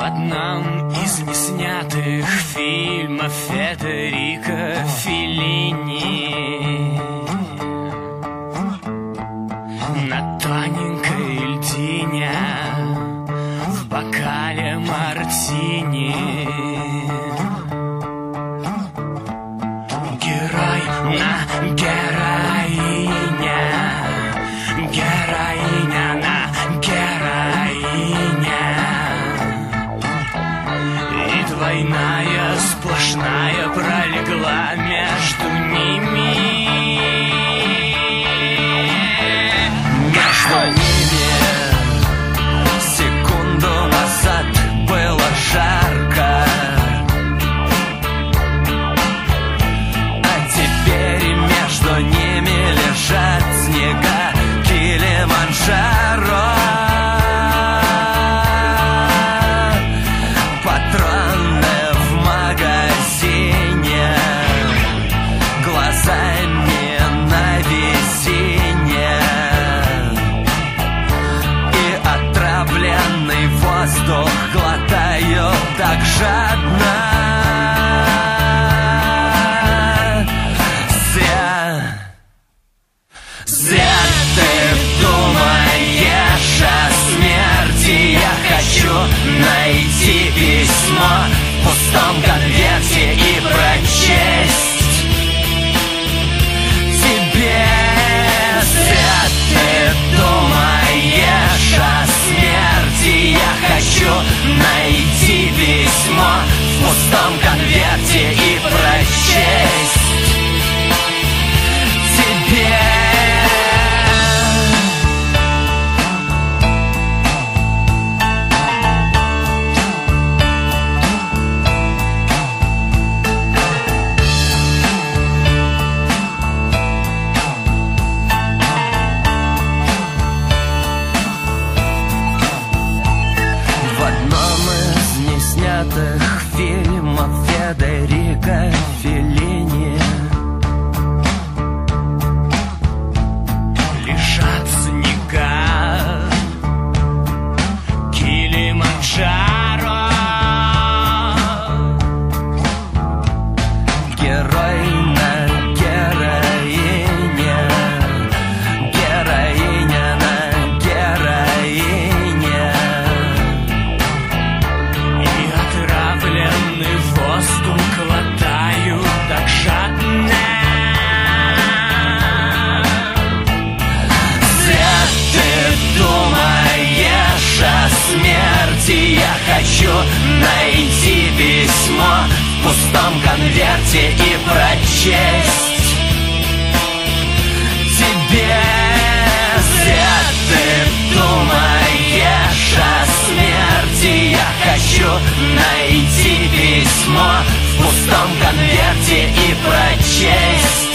одном из неснятых фильмов Федерико Феллини на тоненькой льдине в бокале мартини герой на героиня, героиня на героиня, и двойная сплошная пролегла между ними. Между ними секунду назад было жарко, а теперь между ними лежат снега Килиманджаро. Патроны в магазине, глаза не на весенне, и отравленный воздух глотаю так жадно. Зря ты думаешь о смерти. Я хочу найти письмо в пустом конверте и прочесть тебе. Зря ты думаешь о смерти. Я хочу найти письмо в пустом конверте и прочесть тебе. Фильмов Федерико Феллини Лежат снега Килиманджаро, герой на героине, героиня на героине, и отравленный воздух глотаю так жадно. Зря ты думаешь о смерти. Я хочу найти письмо в пустом конверте и прочесть тебе. Зря ты думаешь о смерти. Я хочу найти письмо в пустом конверте и прочесть